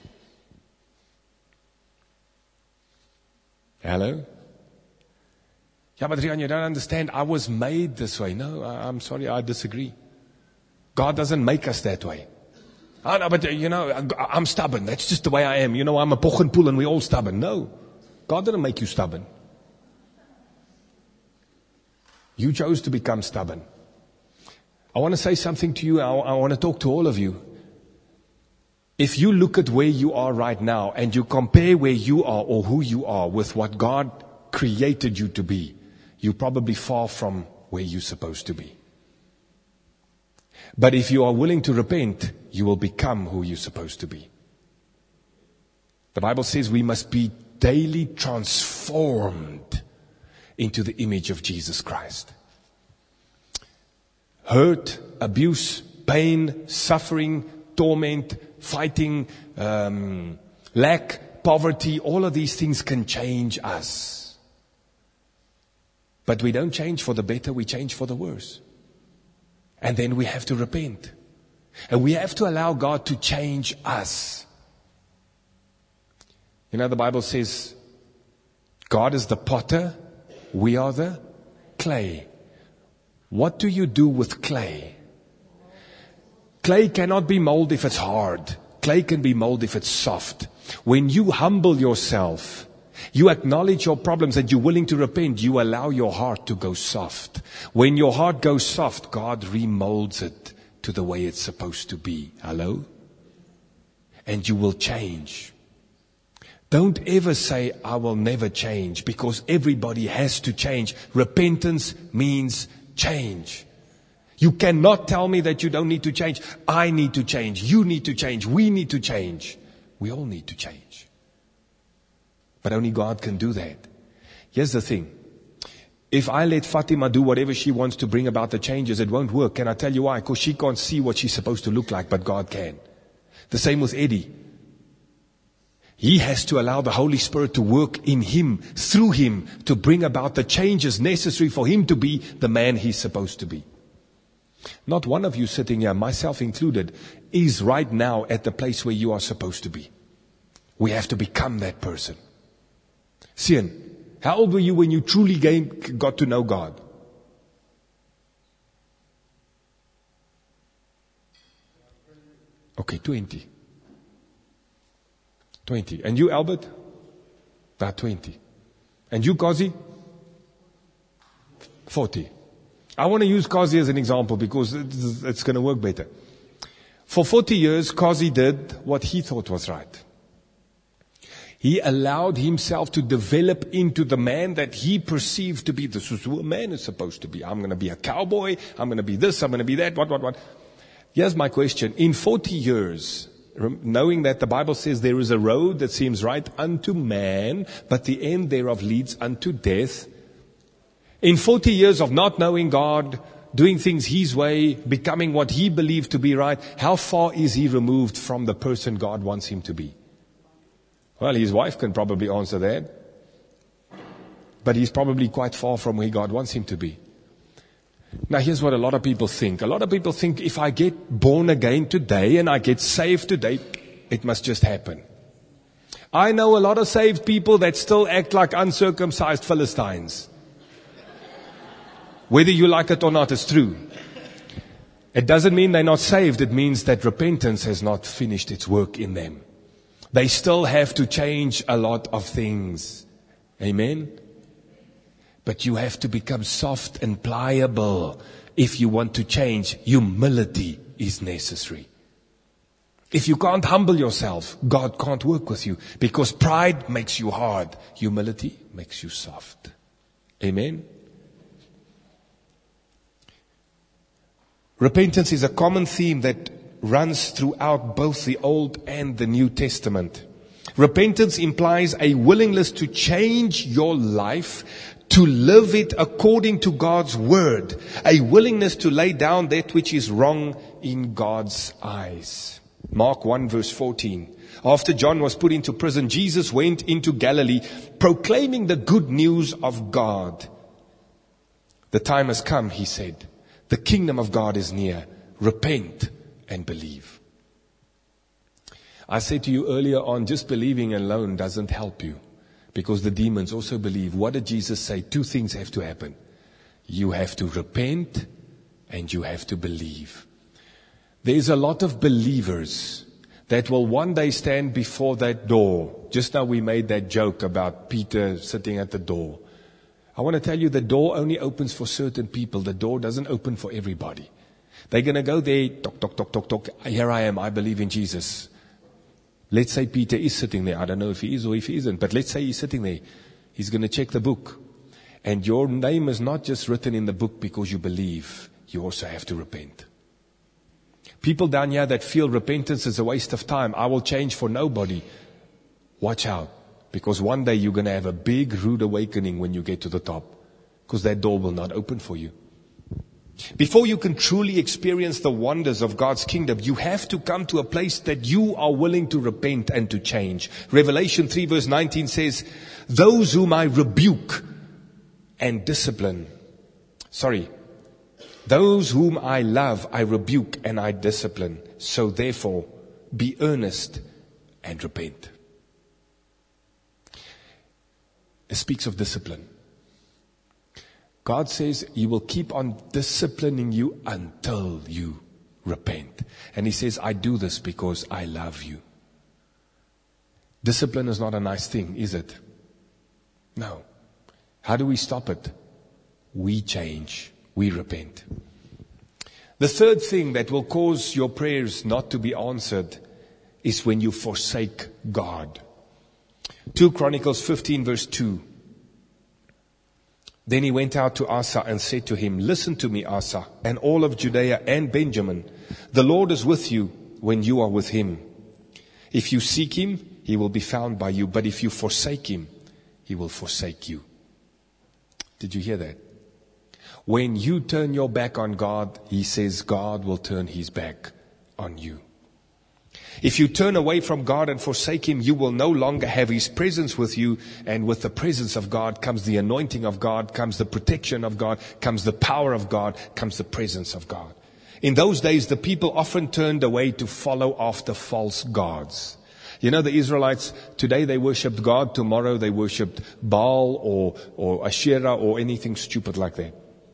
Hello? Yeah, but Rian, you don't understand. I was made this way. No, I'm sorry, I disagree. God doesn't make us that way. Oh, no, but you know, I'm stubborn. That's just the way I am. You know, I'm a poch and pull and we're all stubborn. No, God didn't make you stubborn. You chose to become stubborn. I want to say something to you. I want to talk to all of you. If you look at where you are right now and you compare where you are or who you are with what God created you to be, you're probably far from where you're supposed to be. But if you are willing to repent, you will become who you're supposed to be. The Bible says we must be daily transformed into the image of Jesus Christ. Hurt, abuse, pain, suffering, torment, fighting, lack, poverty, all of these things can change us. But we don't change for the better, we change for the worse. And then we have to repent. And we have to allow God to change us. You know, the Bible says, God is the potter, we are the clay. What do you do with clay? Clay cannot be molded if it's hard. Clay can be molded if it's soft. When you humble yourself, you acknowledge your problems and you're willing to repent, you allow your heart to go soft. When your heart goes soft, God remolds it to the way it's supposed to be. Hello? And you will change. Don't ever say, I will never change, because everybody has to change. Repentance means change. You cannot tell me that you don't need to change. I need to change. You need to change. We need to change. We all need to change. But only God can do that. Here's the thing. If I let Fatima do whatever she wants to bring about the changes, it won't work. Can I tell you why? Because she can't see what she's supposed to look like, but God can. The same with Eddie. He has to allow the Holy Spirit to work in him, through him, to bring about the changes necessary for him to be the man he's supposed to be. Not one of you sitting here, myself included, is right now at the place where you are supposed to be. We have to become that person. Sian, how old were you when you truly got to know God? Okay, 20. 20. And you, Albert? About 20. And you, Kazi? 40. I want to use Kazi as an example because it's going to work better. For 40 years, Kazi did what he thought was right. He allowed himself to develop into the man that he perceived to be. This is who a man is supposed to be. I'm going to be a cowboy. I'm going to be this. I'm going to be that. What? Here's my question. In 40 years, knowing that the Bible says there is a road that seems right unto man, but the end thereof leads unto death. In 40 years of not knowing God, doing things his way, becoming what he believed to be right, how far is he removed from the person God wants him to be? Well, his wife can probably answer that. But he's probably quite far from where God wants him to be. Now, here's what a lot of people think. A lot of people think if I get born again today and I get saved today, it must just happen. I know a lot of saved people that still act like uncircumcised Philistines. Whether you like it or not, it's true. It doesn't mean they're not saved. It means that repentance has not finished its work in them. They still have to change a lot of things. Amen? But you have to become soft and pliable. If you want to change, humility is necessary. If you can't humble yourself, God can't work with you. Because pride makes you hard. Humility makes you soft. Amen? Repentance is a common theme that runs throughout both the Old and the New Testament. Repentance implies a willingness to change your life, to live it according to God's word, a willingness to lay down that which is wrong in God's eyes. Mark 1 verse 14. After John was put into prison, Jesus went into Galilee proclaiming the good news of God. The time has come, he said. The kingdom of God is near. Repent and believe. I said to you earlier on, just believing alone doesn't help you. Because the demons also believe. What did Jesus say? Two things have to happen. You have to repent and you have to believe. There's a lot of believers that will one day stand before that door. Just now we made that joke about Peter sitting at the door. I want to tell you the door only opens for certain people. The door doesn't open for everybody. They're going to go there, talk, talk, talk, talk, talk. Here I am, I believe in Jesus. Let's say Peter is sitting there. I don't know if he is or if he isn't, but let's say he's sitting there. He's going to check the book. And your name is not just written in the book because you believe. You also have to repent. People down here that feel repentance is a waste of time. I will change for nobody. Watch out. Because one day you're going to have a big rude awakening when you get to the top. Because that door will not open for you. Before you can truly experience the wonders of God's kingdom, you have to come to a place that you are willing to repent and to change. Revelation 3 verse 19 says, those whom I rebuke and discipline. Those whom I love, I rebuke and I discipline. So therefore, be earnest and repent. It speaks of discipline. God says He will keep on disciplining you until you repent. And He says, I do this because I love you. Discipline is not a nice thing, is it? No. How do we stop it? We change. We repent. The third thing that will cause your prayers not to be answered is when you forsake God. 2 Chronicles 15 verse 2. Then he went out to Asa and said to him, listen to me, Asa, and all of Judea and Benjamin. The Lord is with you when you are with him. If you seek him, he will be found by you. But if you forsake him, he will forsake you. Did you hear that? When you turn your back on God, he says God will turn his back on you. If you turn away from God and forsake him, you will no longer have his presence with you. And with the presence of God comes the anointing of God, comes the protection of God, comes the power of God, comes the presence of God. In those days, the people often turned away to follow after false gods. You know, the Israelites, today they worshipped God, tomorrow they worshipped Baal or Asherah or anything stupid like that.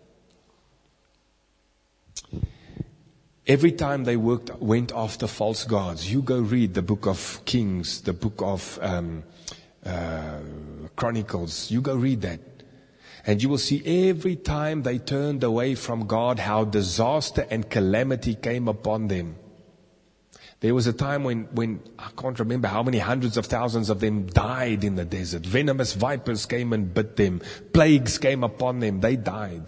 Every time they went after false gods, you go read the book of Kings, the book of Chronicles, you go read that. And you will see every time they turned away from God, how disaster and calamity came upon them. There was a time when I can't remember how many hundreds of thousands of them died in the desert. Venomous vipers came and bit them. Plagues came upon them. They died.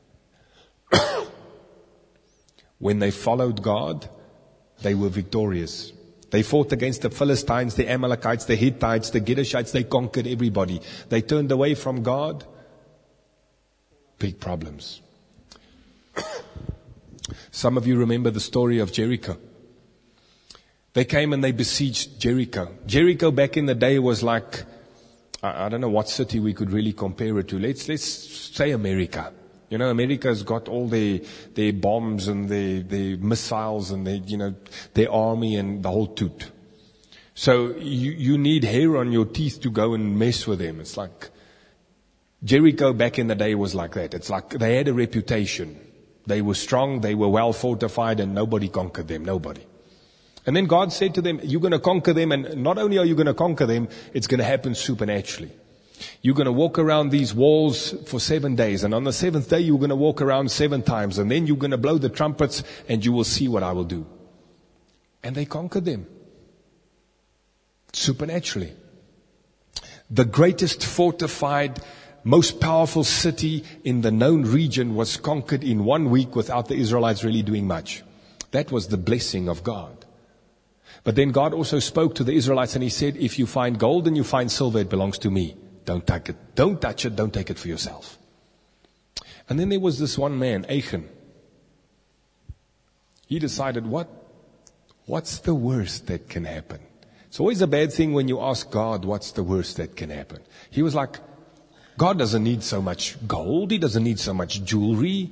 When they followed God, they were victorious. They fought against the Philistines, the Amalekites, the Hittites, the Gedeshites. They conquered everybody. They turned away from God. Big problems. Some of you remember the story of Jericho. They came and they besieged Jericho. Jericho back in the day was like, I don't know what city we could really compare it to. Let's say America. You know, America's got all their bombs and their missiles and their army and the whole toot. So you need hair on your teeth to go and mess with them. It's like Jericho back in the day was like that. It's like they had a reputation. They were strong, they were well fortified, and nobody conquered them. Nobody. And then God said to them, you're going to conquer them, and not only are you going to conquer them, it's going to happen supernaturally. You're going to walk around these walls for 7 days, and on the 7th day you're going to walk around 7 times, and then you're going to blow the trumpets, and you will see what I will do. And they conquered them. Supernaturally. The greatest fortified, most powerful city in the known region was conquered in 1 week without the Israelites really doing much. That was the blessing of God. But then God also spoke to the Israelites and He said, if you find gold and you find silver, it belongs to me. Don't take it. Don't touch it. Don't take it for yourself. And then there was this one man, Achan. He decided, what's the worst that can happen? It's always a bad thing when you ask God, what's the worst that can happen? He was like, God doesn't need so much gold. He doesn't need so much jewelry.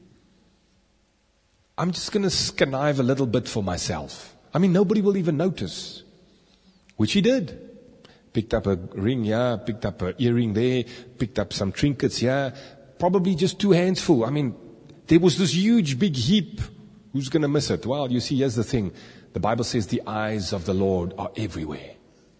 I'm just going to connive a little bit for myself. I mean, nobody will even notice. Which he did. Picked up a ring here, picked up an earring there, picked up some trinkets here. Probably just 2 hands full. I mean, there was this huge big heap. Who's going to miss it? Well, you see, here's the thing. The Bible says the eyes of the Lord are everywhere.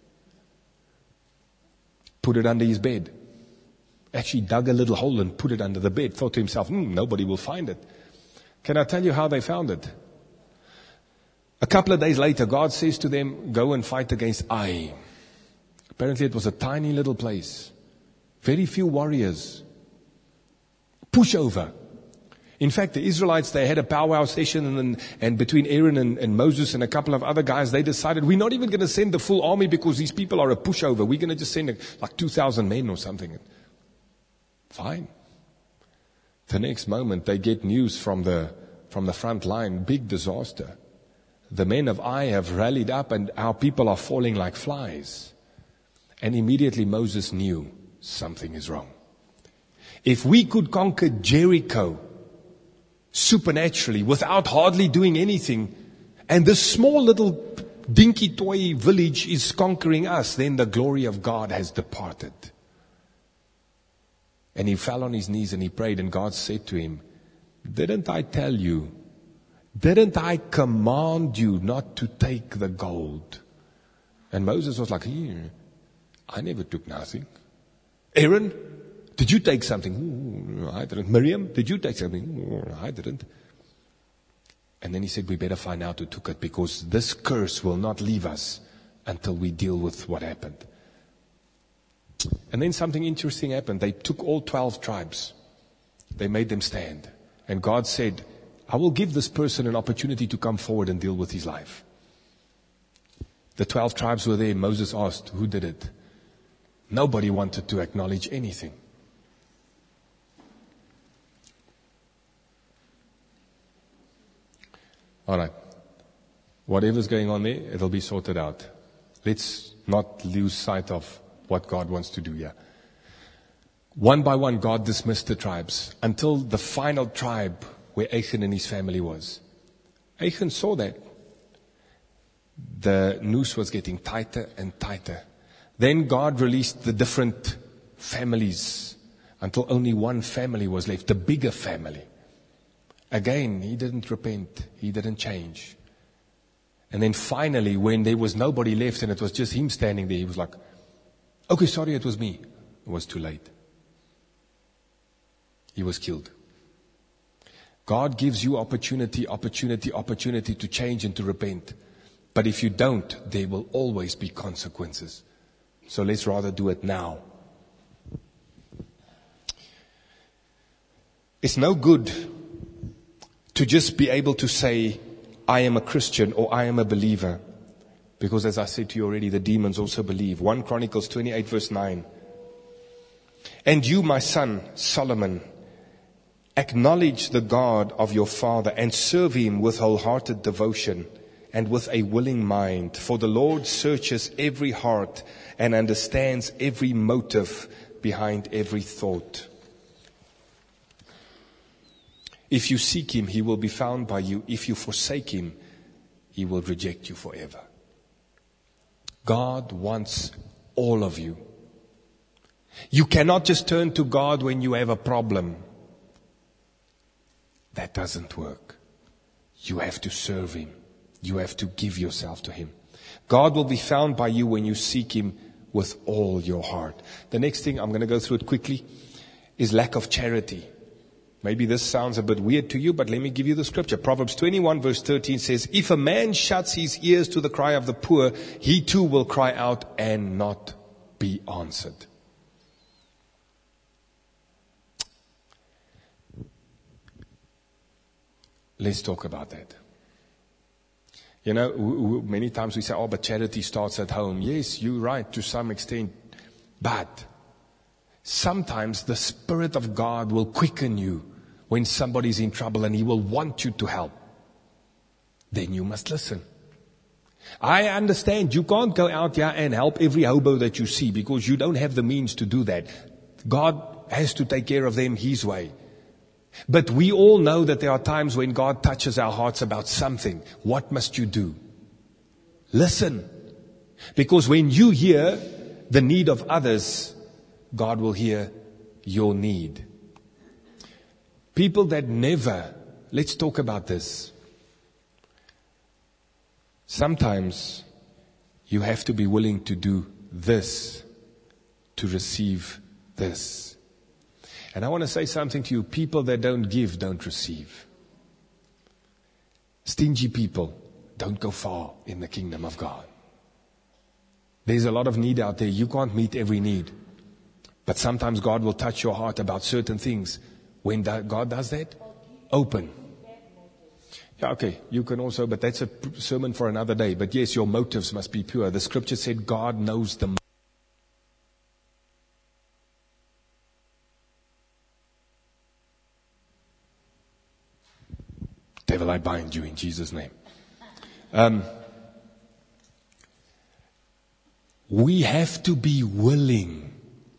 Put it under his bed. Actually dug a little hole and put it under the bed. Thought to himself, nobody will find it. Can I tell you how they found it? A couple of days later, God says to them, go and fight against Ai. Apparently it was a tiny little place. Very few warriors. Pushover. In fact, the Israelites, they had a powwow session and between Aaron and Moses and a couple of other guys, they decided, we're not even going to send the full army because these people are a pushover. We're going to just send like 2,000 men or something. Fine. The next moment, they get news from the front line, big disaster. The men of Ai have rallied up and our people are falling like flies. And immediately Moses knew something is wrong. If we could conquer Jericho supernaturally without hardly doing anything, and this small little dinky toy village is conquering us, then the glory of God has departed. And he fell on his knees and he prayed, and God said to him, didn't I tell you? Didn't I command you not to take the gold? And Moses was like, I never took nothing. Aaron, did you take something? I didn't. Miriam, did you take something? I didn't. And then he said, we better find out who took it, because this curse will not leave us until we deal with what happened. And then something interesting happened. They took all 12 tribes. They made them stand. And God said, I will give this person an opportunity to come forward and deal with his life. The 12 tribes were there. Moses asked, who did it? Nobody wanted to acknowledge anything. All right. Whatever's going on there, it'll be sorted out. Let's not lose sight of what God wants to do here. One by one, God dismissed the tribes until the final tribe where Achan and his family was. Achan saw that the noose was getting tighter and tighter. Then God released the different families until only one family was left, the bigger family. Again, he didn't repent. He didn't change. And then finally, when there was nobody left and it was just him standing there, he was like, okay, sorry, it was me. It was too late. He was killed. God gives you opportunity to change and to repent. But if you don't, there will always be consequences. So let's rather do it now. It's no good to just be able to say, I am a Christian or I am a believer. Because as I said to you already, the demons also believe. 1 Chronicles 28 verse 9. And you, my son, Solomon, acknowledge the God of your father and serve him with wholehearted devotion and with a willing mind. For the Lord searches every heart and understands every motive behind every thought. If you seek him, he will be found by you. If you forsake him, he will reject you forever. God wants all of you. You cannot just turn to God when you have a problem. That doesn't work. You have to serve him. You have to give yourself to him. God will be found by you when you seek him with all your heart. The next thing, I'm going to go through it quickly, is lack of charity. Maybe this sounds a bit weird to you, but let me give you the scripture. Proverbs 21 verse 13 says, if a man shuts his ears to the cry of the poor, he too will cry out and not be answered. Let's talk about that. You know, many times we say, oh, but charity starts at home. Yes, you're right to some extent. But sometimes the Spirit of God will quicken you when somebody's in trouble and he will want you to help. Then you must listen. I understand you can't go out here and help every hobo that you see because you don't have the means to do that. God has to take care of them his way. But we all know that there are times when God touches our hearts about something. What must you do? Listen. Because when you hear the need of others, God will hear your need. People that never, let's talk about this. Sometimes you have to be willing to do this to receive this. And I want to say something to you. People that don't give, don't receive. Stingy people don't go far in the kingdom of God. There's a lot of need out there. You can't meet every need. But sometimes God will touch your heart about certain things. When God does that, open. Yeah, okay, you can also, but that's a sermon for another day. But yes, your motives must be pure. The scripture said God knows the devil, I bind you in Jesus' name. We have to be willing.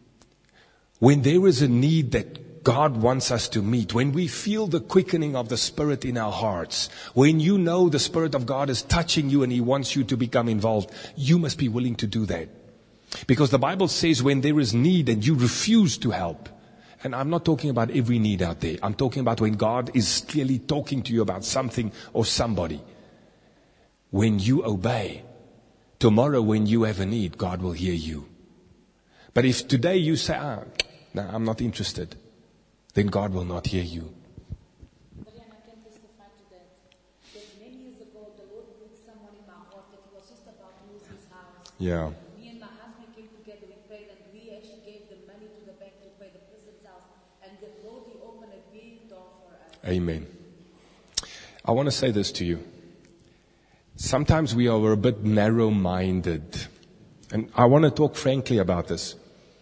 When there is a need that God wants us to meet, when we feel the quickening of the Spirit in our hearts, when you know the Spirit of God is touching you and He wants you to become involved, you must be willing to do that. Because the Bible says when there is need and you refuse to help, and I'm not talking about every need out there, I'm talking about when God is clearly talking to you about something or somebody. When you obey, tomorrow when you have a need, God will hear you. But if today you say, no, I'm not interested, then God will not hear you. But then I can testify to that. That many years ago, the Lord put someone in my heart that he was just about to lose his house. Yeah. Me and my husband came together, we prayed, and we actually gave the money to the bank to pay the person's house. And the Lord, He opened a big door for us. Amen. I want to say this to you. Sometimes we are a bit narrow-minded. And I want to talk frankly about this.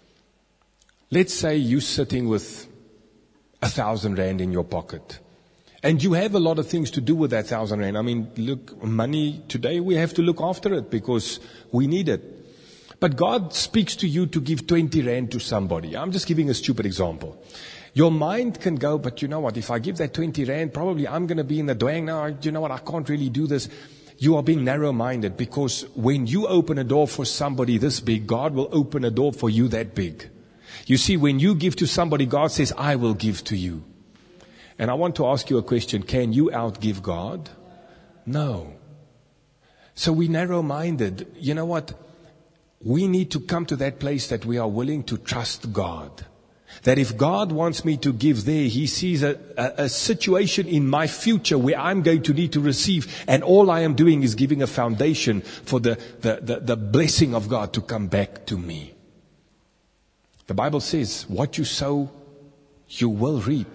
Let's say you're sitting with 1,000 rand in your pocket. And you have a lot of things to do with that 1,000 rand. I mean, look, money today, we have to look after it because we need it. But God speaks to you to give 20 rand to somebody. I'm just giving a stupid example. Your mind can go, but you know what, if I give that 20 rand, probably I'm going to be in the dwang now. You know what, I can't really do this. You are being narrow-minded because when you open a door for somebody this big, God will open a door for you that big. You see, when you give to somebody, God says, I will give to you. And I want to ask you a question. Can you outgive God? No. So we're narrow-minded. You know what? We need to come to that place that we are willing to trust God. That if God wants me to give there, He sees a situation in my future where I'm going to need to receive. And all I am doing is giving a foundation for the blessing of God to come back to me. The Bible says, what you sow, you will reap.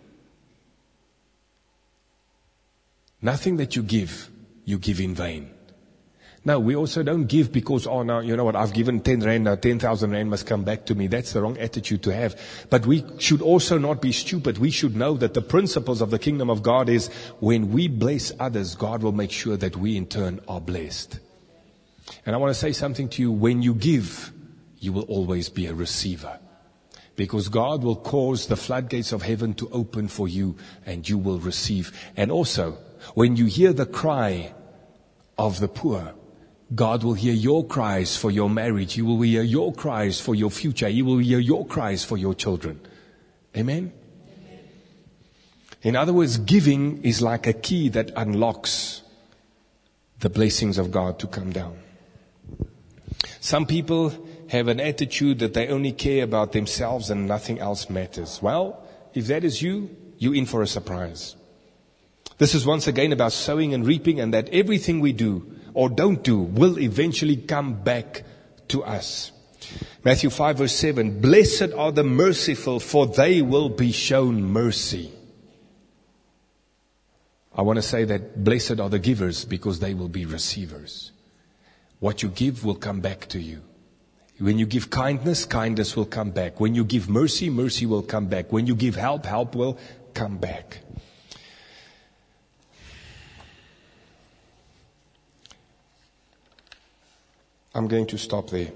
Nothing that you give in vain. Now, we also don't give because, oh, now, you know what, I've given 10 rand, now 10,000 rand must come back to me. That's the wrong attitude to have. But we should also not be stupid. We should know that the principles of the kingdom of God is when we bless others, God will make sure that we in turn are blessed. And I want to say something to you. When you give, you will always be a receiver. Because God will cause the floodgates of heaven to open for you and you will receive. And also, when you hear the cry of the poor, God will hear your cries for your marriage. He will hear your cries for your future. He will hear your cries for your children. Amen? Amen. In other words, giving is like a key that unlocks the blessings of God to come down. Some people have an attitude that they only care about themselves and nothing else matters. Well, if that is you, you're in for a surprise. This is once again about sowing and reaping, and that everything we do or don't do will eventually come back to us. Matthew 5 verse 7, blessed are the merciful, for they will be shown mercy. I want to say that blessed are the givers because they will be receivers. What you give will come back to you. When you give kindness, kindness will come back. When you give mercy, mercy will come back. When you give help, help will come back. I'm going to stop there.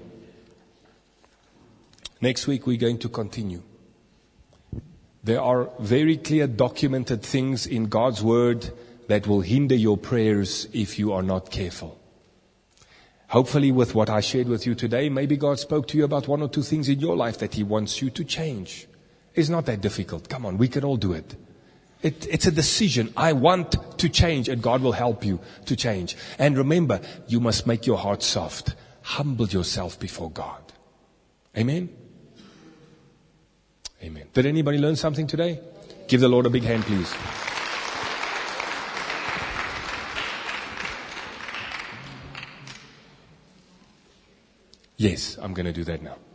Next week we're going to continue. There are very clear documented things in God's Word that will hinder your prayers if you are not careful. Hopefully with what I shared with you today, maybe God spoke to you about one or two things in your life that He wants you to change. It's not that difficult. Come on, we can all do it. It's a decision. I want to change, and God will help you to change. And remember, you must make your heart soft. Humble yourself before God. Amen? Amen. Did anybody learn something today? Give the Lord a big hand, please. Yes, I'm going to do that now.